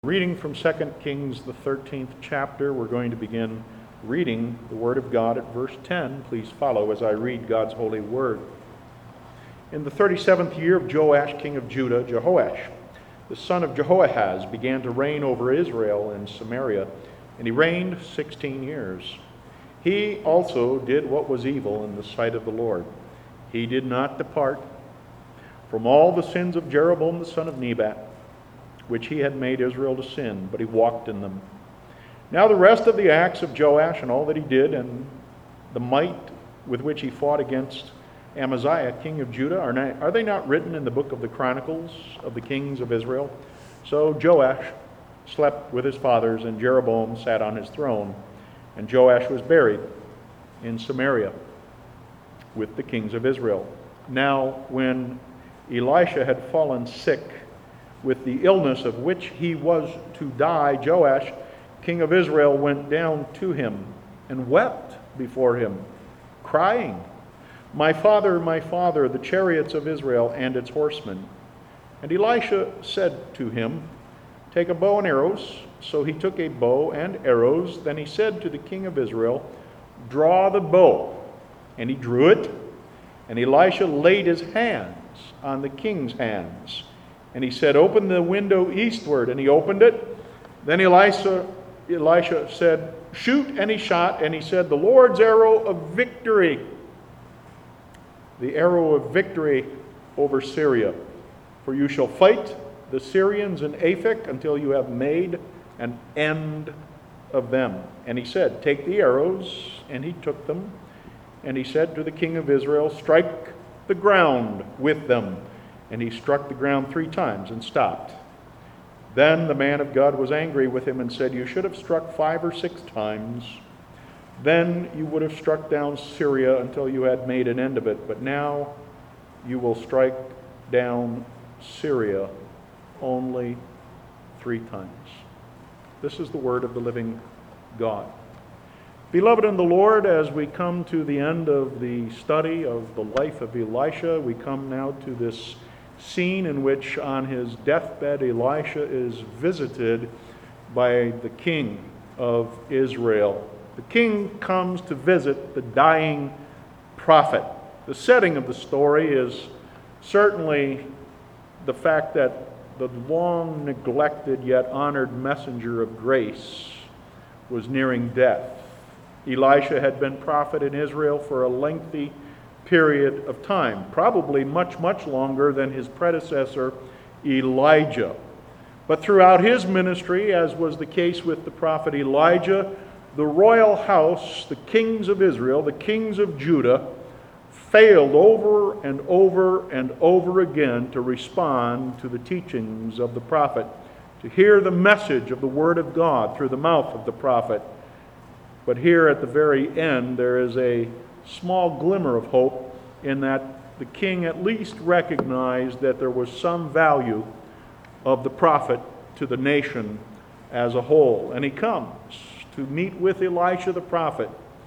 Reading from 2 Kings, the 13th chapter, we're going to begin reading the Word of God at verse 10. Please follow as I read God's holy Word. In the 37th year of Joash, king of Judah, Jehoash, the son of Jehoahaz, began to reign over Israel in Samaria, and he reigned 16 years. He also did what was evil in the sight of the Lord. He did not depart from all the sins of Jeroboam the son of Nebat, which he had made Israel to sin, but he walked in them. Now the rest of the acts of Joash and all that he did, and the might with which he fought against Amaziah, king of Judah, are they not written in the book of the Chronicles of the kings of Israel? So Joash slept with his fathers, and Jeroboam sat on his throne, and Joash was buried in Samaria with the kings of Israel. Now when Elisha had fallen sick with the illness of which he was to die, Joash, king of Israel, went down to him and wept before him, crying, my father, the chariots of Israel and its horsemen. And Elisha said to him, take a bow and arrows. So he took a bow and arrows. Then he said to the king of Israel, draw the bow. And he drew it. And Elisha laid his hands on the king's hands. And he said, open the window eastward. And he opened it. Then Elisha said, shoot. And he shot. And he said, the Lord's arrow of victory. The arrow of victory over Syria. For you shall fight the Syrians in Aphek until you have made an end of them. And he said, take the arrows. And he took them. And he said to the king of Israel, strike the ground with them. And he struck the ground 3 times and stopped. Then the man of God was angry with him and said, you should have struck 5 or 6 times. Then you would have struck down Syria until you had made an end of it. But now you will strike down Syria only 3 times. This is the word of the living God. Beloved in the Lord, as we come to the end of the study of the life of Elisha, we come now to this scene in which on his deathbed Elisha is visited by the king of Israel. The king comes to visit the dying prophet. The setting of the story is certainly the fact that the long neglected yet honored messenger of grace was nearing death. Elisha had been prophet in Israel for a lengthy period of time, probably much, much longer than his predecessor Elijah. But throughout his ministry, as was the case with the prophet Elijah, the royal house, the kings of Israel, the kings of Judah, failed over and over and over again to respond to the teachings of the prophet, to hear the message of the word of God through the mouth of the prophet. But here at the very end, there is a small glimmer of hope in that the king at least recognized that there was some value of the prophet to the nation as a whole. And he comes to meet with Elisha the prophet,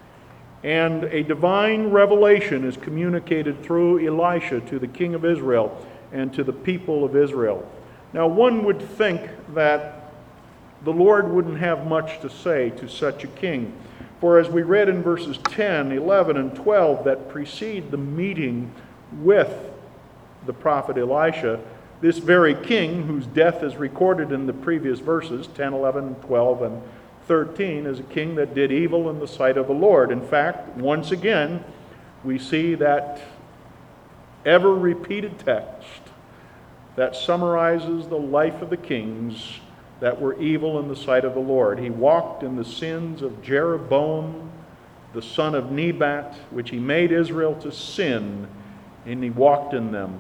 and a divine revelation is communicated through Elisha to the king of Israel and to the people of Israel. Now one would think that the Lord wouldn't have much to say to such a king. For as we read in verses 10, 11, and 12 that precede the meeting with the prophet Elisha, this very king, whose death is recorded in the previous verses, 10, 11, 12, and 13, is a king that did evil in the sight of the Lord. In fact, once again, we see that ever-repeated text that summarizes the life of the kings that were evil in the sight of the Lord. He walked in the sins of Jeroboam, the son of Nebat, which he made Israel to sin, and he walked in them.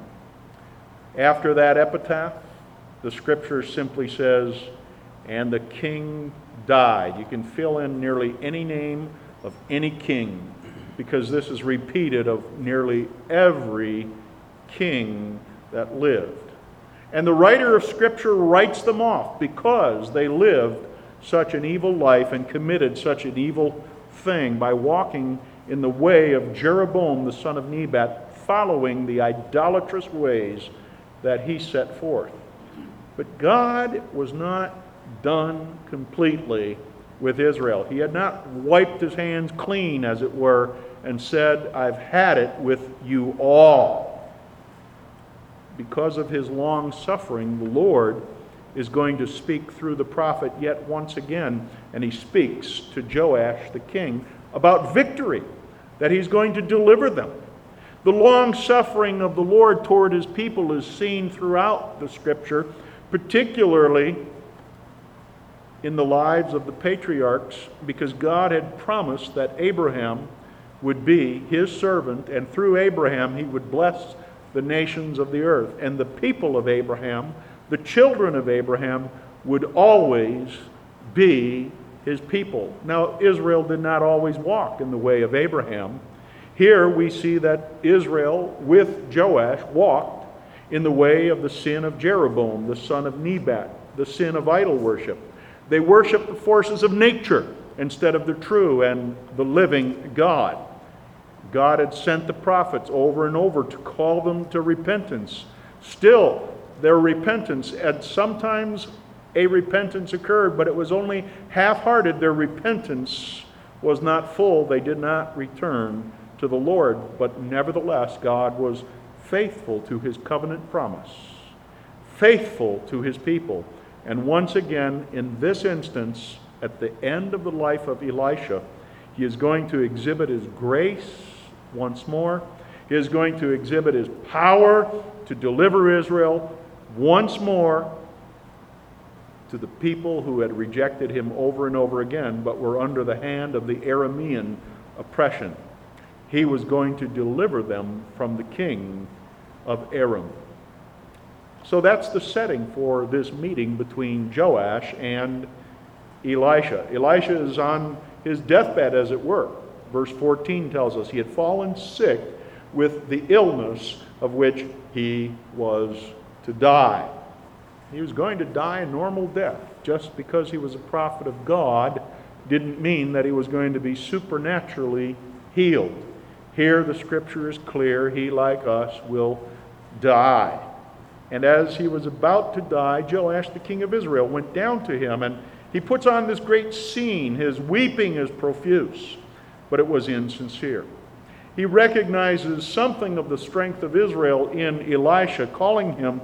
After that epitaph, the scripture simply says, and the king died. You can fill in nearly any name of any king, because this is repeated of nearly every king that lived. And the writer of Scripture writes them off because they lived such an evil life and committed such an evil thing by walking in the way of Jeroboam the son of Nebat, following the idolatrous ways that he set forth. But God was not done completely with Israel. He had not wiped his hands clean, as it were, and said, I've had it with you all. Because of his long suffering, the Lord is going to speak through the prophet yet once again, and he speaks to Joash the king about victory, that he's going to deliver them. The long suffering of the Lord toward his people is seen throughout the Scripture, particularly in the lives of the patriarchs, because God had promised that Abraham would be his servant, and through Abraham he would bless the nations of the earth. And the people of Abraham, the children of Abraham, would always be his people. Now, Israel did not always walk in the way of Abraham. Here we see that Israel, with Joash, walked in the way of the sin of Jeroboam, the son of Nebat, the sin of idol worship. They worshiped the forces of nature instead of the true and the living God. God had sent the prophets over and over to call them to repentance. Still, their repentance, and sometimes a repentance occurred, but it was only half-hearted. Their repentance was not full. They did not return to the Lord. But nevertheless, God was faithful to his covenant promise, faithful to his people. And once again, in this instance, at the end of the life of Elisha, he is going to exhibit his grace once more. He is going to exhibit his power to deliver Israel once more to the people who had rejected him over and over again, but were under the hand of the Aramean oppression. He was going to deliver them from the king of Aram. So that's the setting for this meeting between Joash and Elisha. Elisha is on his deathbed, as it were. Verse 14 tells us he had fallen sick with the illness of which he was to die. He was going to die a normal death. Just because he was a prophet of God didn't mean that he was going to be supernaturally healed. Here the Scripture is clear. He, like us, will die. And as he was about to die, Joash, the king of Israel, went down to him, and he puts on this great scene. His weeping is profuse, but it was insincere. He recognizes something of the strength of Israel in Elisha, calling him,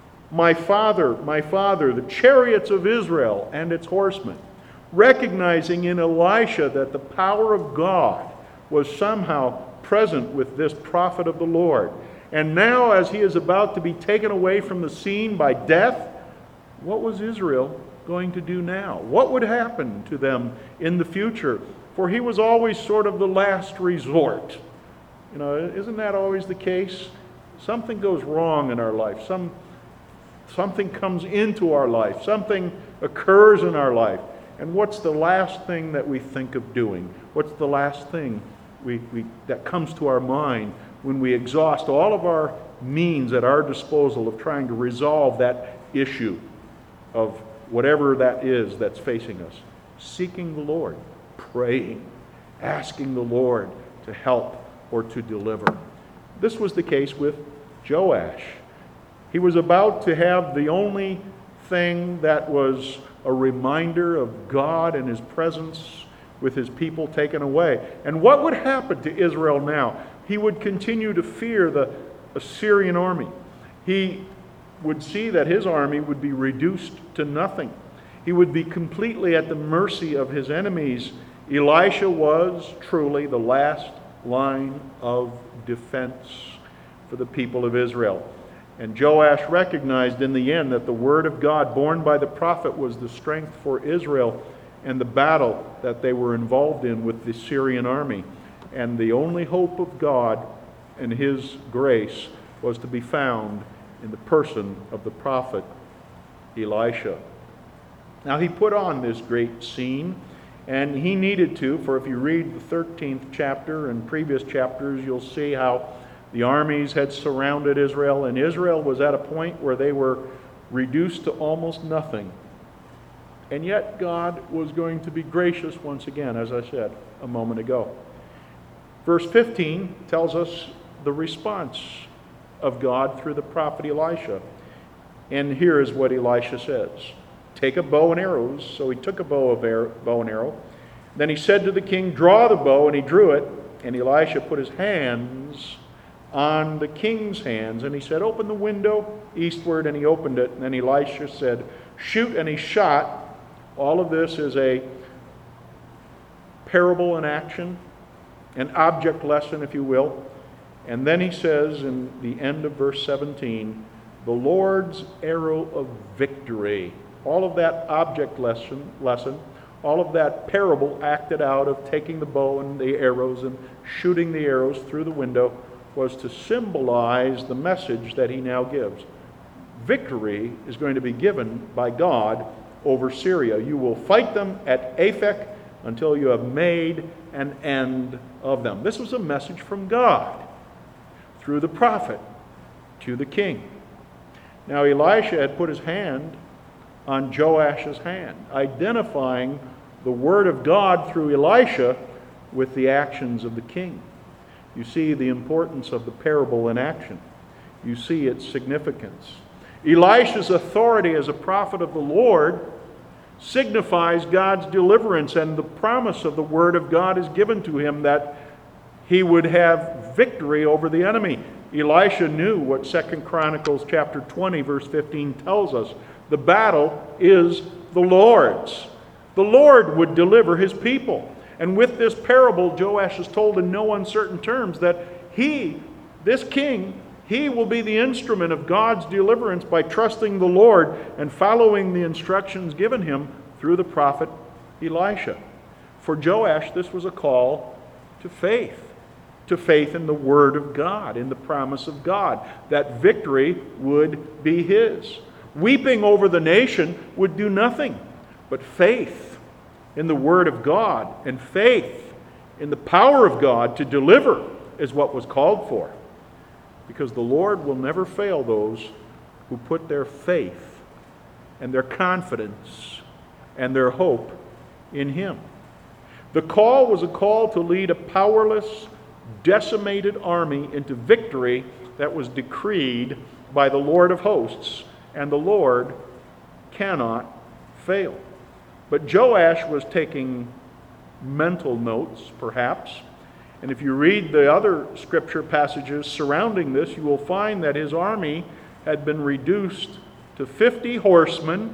my father, the chariots of Israel and its horsemen. Recognizing in Elisha that the power of God was somehow present with this prophet of the Lord. And now, as he is about to be taken away from the scene by death, what was Israel going to do now? What would happen to them in the future? For he was always sort of the last resort. You know, isn't that always the case? Something goes wrong in our life. Something comes into our life. Something occurs in our life. And what's the last thing that we think of doing? What's the last thing that comes to our mind when we exhaust all of our means at our disposal of trying to resolve that issue of whatever that is that's facing us? Seeking the Lord, praying, asking the Lord to help or to deliver. This was the case with Joash. He was about to have the only thing that was a reminder of God and his presence with his people taken away. And what would happen to Israel now? He would continue to fear the Assyrian army. He would see that his army would be reduced to nothing. He would be completely at the mercy of his enemies. Elisha was truly the last line of defense for the people of Israel. And Joash recognized in the end that the word of God borne by the prophet was the strength for Israel and the battle that they were involved in with the Syrian army. And the only hope of God and his grace was to be found in the person of the prophet Elisha. Now he put on this great scene, and he needed to, for if you read the 13th chapter and previous chapters, you'll see how the armies had surrounded Israel, and Israel was at a point where they were reduced to almost nothing. And yet God was going to be gracious once again, as I said a moment ago. Verse 15 tells us the response of God through the prophet Elisha. And here is what Elisha says. take a bow and arrows. So he took a bow and arrow. Then he said to the king, draw the bow, and he drew it. And Elisha put his hands on the king's hands, and he said, open the window eastward, and he opened it. And then Elisha said, shoot, and he shot. All of this is a parable in action, an object lesson, if you will. And then he says in the end of verse 17, the Lord's arrow of victory. All of that object lesson, all of that parable acted out of taking the bow and the arrows and shooting the arrows through the window was to symbolize the message that he now gives. Victory is going to be given by God over Syria. You will fight them at Aphek until you have made an end of them. This was a message from God through the prophet to the king. Now Elisha had put his hand on Joash's hand, identifying the word of God through Elisha with the actions of the king. You see the importance of the parable in action. You see its significance. Elisha's authority as a prophet of the Lord signifies God's deliverance, and the promise of the word of God is given to him that he would have victory over the enemy. Elisha knew what 2 Chronicles chapter 20 verse 15 tells us. The battle is the Lord's. The Lord would deliver his people. And with this parable, Joash is told in no uncertain terms that this king, he will be the instrument of God's deliverance by trusting the Lord and following the instructions given him through the prophet Elisha. For Joash, this was a call to faith in the word of God, in the promise of God, that victory would be his. Weeping over the nation would do nothing, but faith in the word of God and faith in the power of God to deliver is what was called for. Because the Lord will never fail those who put their faith and their confidence and their hope in him. The call was a call to lead a powerless, decimated army into victory that was decreed by the Lord of hosts, and the Lord cannot fail. But Joash was taking mental notes, perhaps. And if you read the other scripture passages surrounding this, you will find that his army had been reduced to 50 horsemen,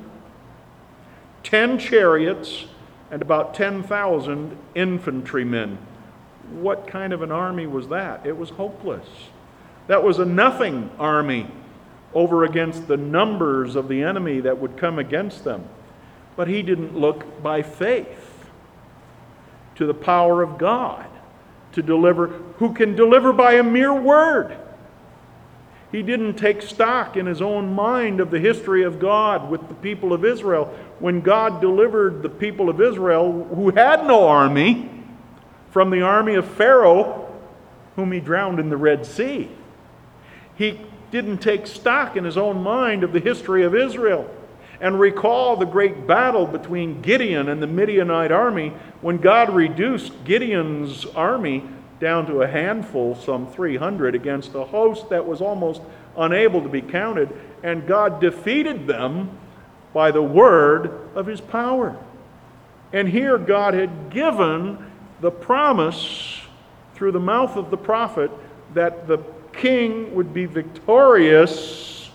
10 chariots, and about 10,000 infantrymen. What kind of an army was that? It was hopeless. That was a nothing army over against the numbers of the enemy that would come against them. But he didn't look by faith to the power of God to deliver, who can deliver by a mere word. He didn't take stock in his own mind of the history of God with the people of Israel. When God delivered the people of Israel, who had no army, from the army of Pharaoh, whom he drowned in the Red Sea, he didn't take stock in his own mind of the history of Israel and recall the great battle between Gideon and the Midianite army when God reduced Gideon's army down to a handful, some 300, against a host that was almost unable to be counted, and God defeated them by the word of his power. And here God had given the promise through the mouth of the prophet that the king would be victorious.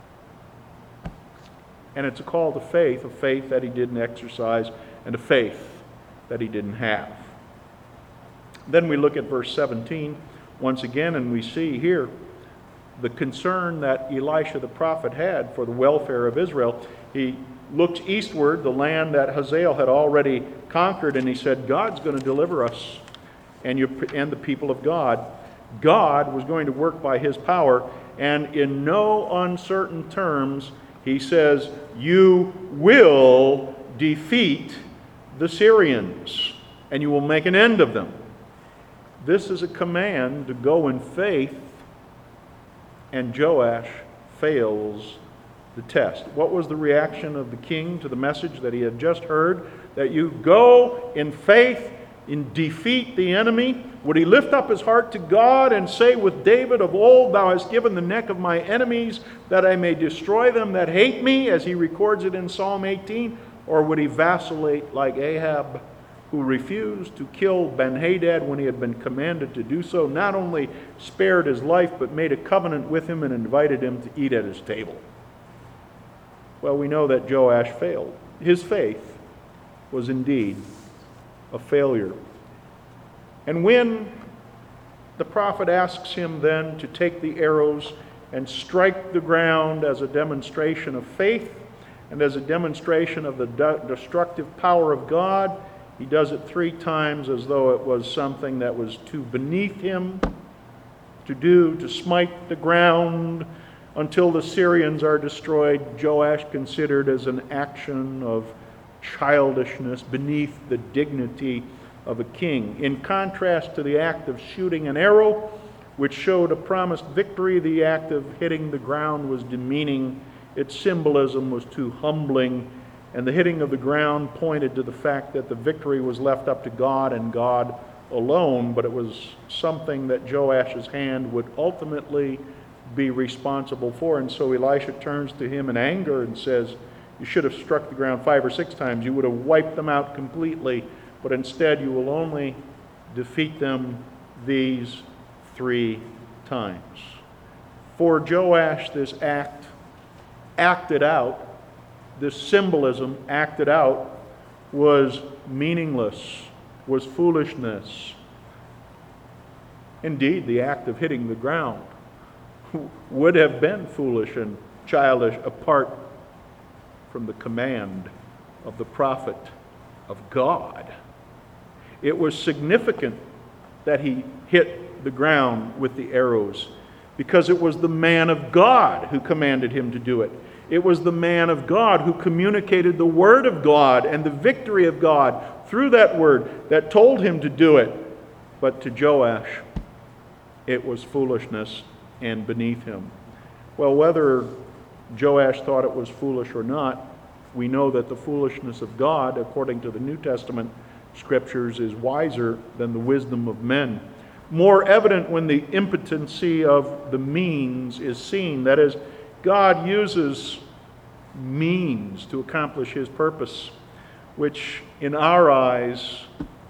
And it's a call to faith, a faith that he didn't exercise and a faith that he didn't have. Then we look at verse 17 once again, and we see here the concern that Elisha the prophet had for the welfare of Israel. He looked eastward, the land that Hazael had already conquered, and he said, God's going to deliver us and the people of God. God was going to work by his power, and in no uncertain terms, he says, you will defeat the Syrians, and you will make an end of them. This is a command to go in faith, and Joash fails the test. What was the reaction of the king to the message that he had just heard? That you go in faith in defeat the enemy? Would he lift up his heart to God and say with David of old, "Thou hast given the neck of my enemies that I may destroy them that hate me," as he records it in Psalm 18? Or would he vacillate like Ahab, who refused to kill Ben-Hadad when he had been commanded to do so, not only spared his life, but made a covenant with him and invited him to eat at his table? Well, we know that Joash failed. His faith was indeed a failure. And when the prophet asks him then to take the arrows and strike the ground as a demonstration of faith and as a demonstration of the destructive power of God, he does it 3 times as though it was something that was too beneath him to do, to smite the ground until the Syrians are destroyed. Joash considered as an action of childishness beneath the dignity of a king. In contrast to the act of shooting an arrow, which showed a promised victory, the act of hitting the ground was demeaning. Its symbolism was too humbling, and the hitting of the ground pointed to the fact that the victory was left up to God and God alone, but it was something that Joash's hand would ultimately be responsible for. And so Elisha turns to him in anger and says, "You should have struck the ground 5 or 6 times. You would have wiped them out completely, but instead you will only defeat them these 3 times." For Joash, this act acted out, this symbolism acted out, was meaningless, was foolishness. Indeed, the act of hitting the ground would have been foolish and childish apart from the command of the prophet of God. It was significant that he hit the ground with the arrows because it was the man of God who commanded him to do it. It was the man of God who communicated the word of God and the victory of God through that word that told him to do it. But to Joash, it was foolishness and beneath him. Well, whether Joash thought it was foolish or not, we know that the foolishness of God, according to the New Testament scriptures, is wiser than the wisdom of men. More evident when the impotency of the means is seen. That is, God uses means to accomplish his purpose, which in our eyes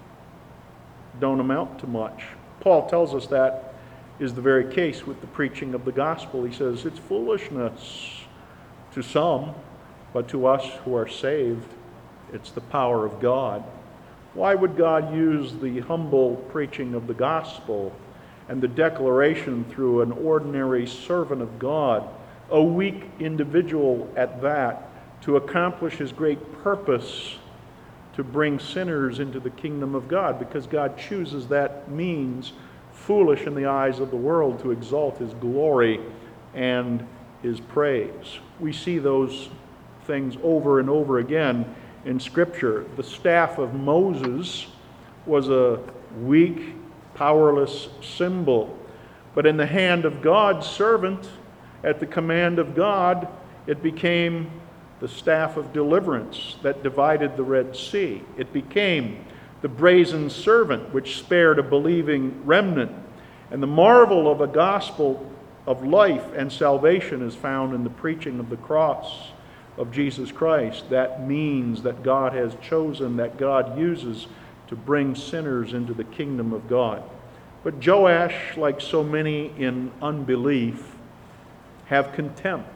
don't amount to much. Paul tells us that is the very case with the preaching of the gospel. He says it's foolishness to some, but to us who are saved, it's the power of God. Why would God use the humble preaching of the gospel and the declaration through an ordinary servant of God, a weak individual at that, to accomplish his great purpose to bring sinners into the kingdom of God? Because God chooses that means, foolish in the eyes of the world, to exalt his glory and his praise. We see those things over and over again in Scripture. The staff of Moses was a weak, powerless symbol, but in the hand of God's servant, at the command of God, it became the staff of deliverance that divided the Red Sea. It became the brazen servant which spared a believing remnant. And the marvel of a gospel of life and salvation is found in the preaching of the cross of Jesus Christ. That means that God has chosen, that God uses to bring sinners into the kingdom of God. But Joash, like so many in unbelief, had contempt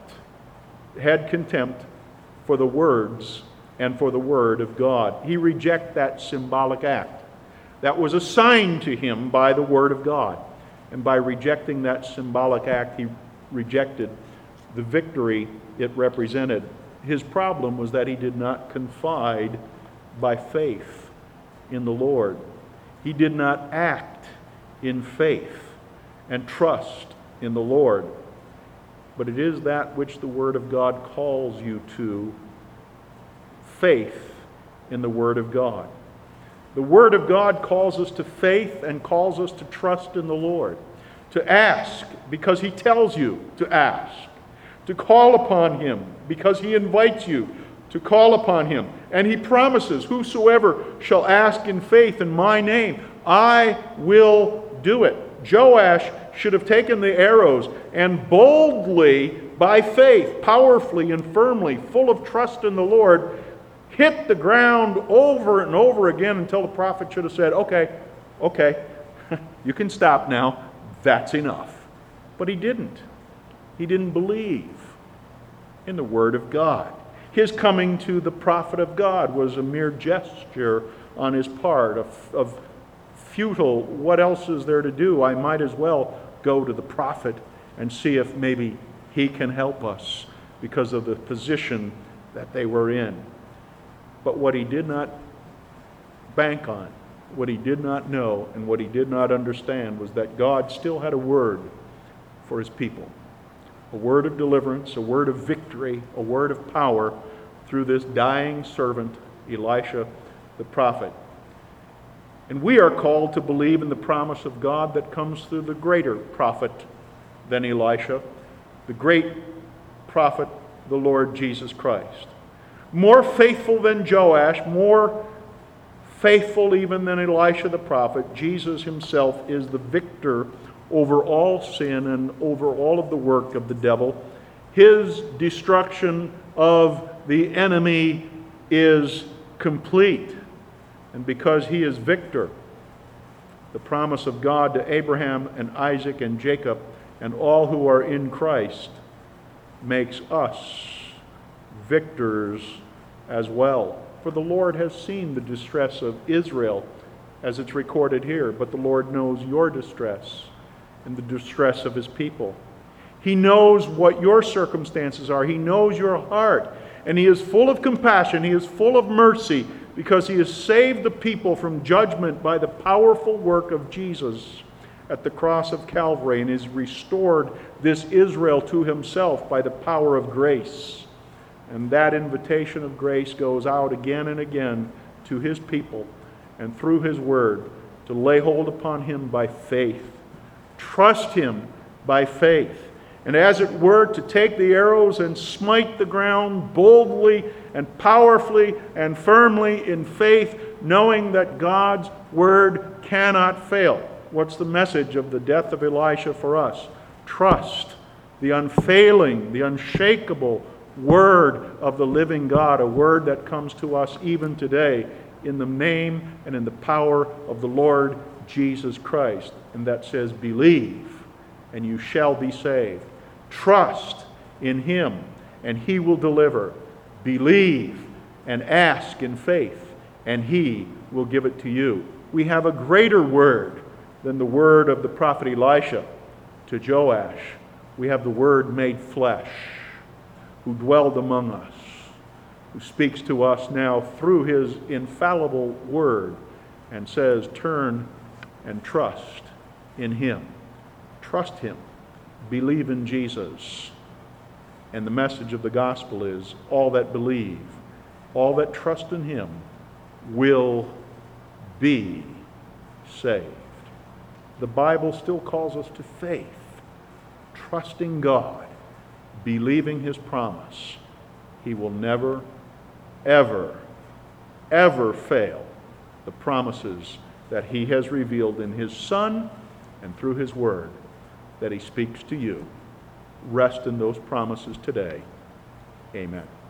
for the words and for the word of God. He rejected that symbolic act that was assigned to him by the word of God. And by rejecting that symbolic act, he rejected the victory it represented. His problem was that he did not confide by faith in the Lord. He did not act in faith and trust in the Lord. But it is that which the Word of God calls you to, faith in the Word of God. The Word of God calls us to faith and calls us to trust in the Lord, to ask because he tells you to ask, to call upon him because he invites you to call upon him. And he promises, whosoever shall ask in faith in my name, I will do it. Joash should have taken the arrows and boldly, by faith, powerfully and firmly, full of trust in the Lord, hit the ground over and over again until the prophet should have said, okay, you can stop now. That's enough. But he didn't. He didn't believe in the Word of God. His coming to the prophet of God was a mere gesture on his part of futile, what else is there to do? I might as well go to the prophet and see if maybe he can help us because of the position that they were in. But what he did not bank on, what he did not know, and what he did not understand was that God still had a word for his people. A word of deliverance, a word of victory, a word of power through this dying servant, Elisha the prophet. And we are called to believe in the promise of God that comes through the greater prophet than Elisha, the great prophet, the Lord Jesus Christ. More faithful than Joash, more faithful even than Elisha the prophet, Jesus himself is the victor over all sin and over all of the work of the devil. His destruction of the enemy is complete. And because he is victor, the promise of God to Abraham and Isaac and Jacob and all who are in Christ makes us victors as well. For the Lord has seen the distress of Israel as it's recorded here, but the Lord knows your distress and the distress of his people. He knows what your circumstances are. He knows your heart. And he is full of compassion. He is full of mercy because he has saved the people from judgment by the powerful work of Jesus at the cross of Calvary and has restored this Israel to himself by the power of grace. And that invitation of grace goes out again and again to his people and through his word to lay hold upon him by faith. Trust him by faith. And as it were, to take the arrows and smite the ground boldly and powerfully and firmly in faith, knowing that God's word cannot fail. What's the message of the death of Elisha for us? Trust the unfailing, the unshakable word of the living God, a word that comes to us even today in the name and in the power of the Lord Jesus Christ. And that says, believe and you shall be saved. Trust in him and he will deliver. Believe and ask in faith and he will give it to you. We have a greater word than the word of the prophet Elisha to Joash. We have the word made flesh, who dwelled among us, who speaks to us now through his infallible word and says, turn and trust in him. Trust him. Believe in Jesus. And the message of the gospel is all that believe, all that trust in him will be saved. The Bible still calls us to faith, trusting God, believing his promise. He will never, ever, ever fail the promises that he has revealed in his Son and through his word that he speaks to you. Rest in those promises today. Amen.